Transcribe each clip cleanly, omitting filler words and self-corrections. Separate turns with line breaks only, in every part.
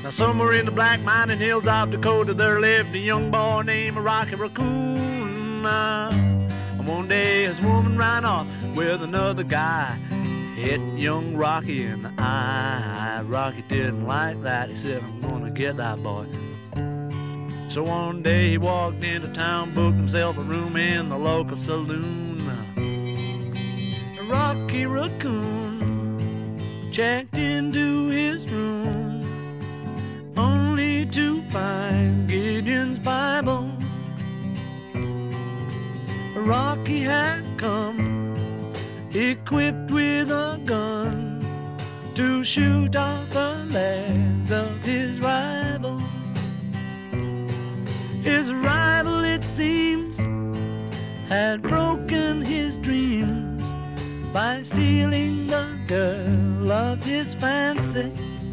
Now somewhere in the black mining hills of Dakota there lived a young boy named Rocky Raccoon. And one day his woman ran off with another guy, hit young Rocky in the eye. Rocky didn't like that. He said, I'm gonna get that boy. So one day he walked into town, booked himself a room in the local saloon. Rocky Raccoon checked into his room, only to find Gideon's Bible. Rocky had come equipped with a gun to shoot off the legs of his rival. His rival, it seems, had broken his dreams by stealing the girl of his fancy.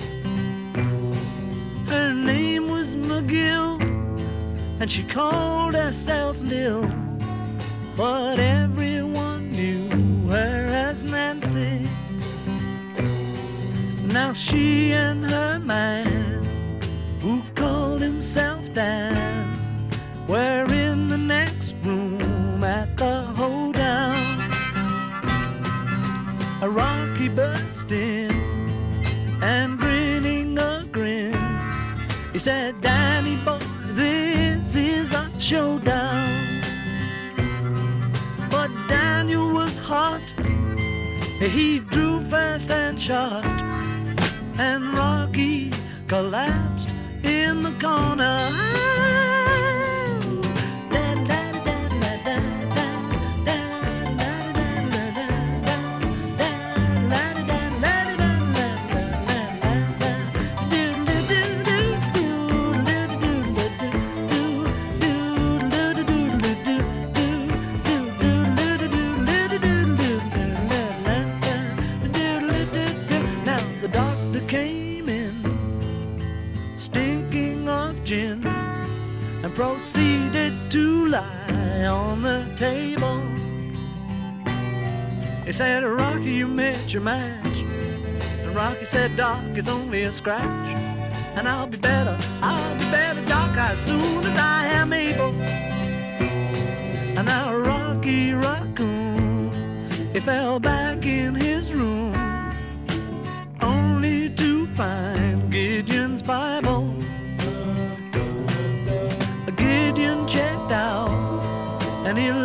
Her name was McGill, and she called herself Lil, but everyone knew her as Nancy. Now she and her man, who called himself Dan, were in the next room at the hoedown. A Rocky burst in and grinning a grin, he said, Danny boy, this is a showdown. But Daniel was hot, he drew fast and shot, and Rocky collapsed in the corner. Proceeded to lie on the table. He said, Rocky, you met your match. And Rocky said, Doc, it's only a scratch. And I'll be better, Doc, as soon as I am able. And now Rocky Raccoon, he fell back in his room, only to find Gideon's Bible. Gideon checked out, and he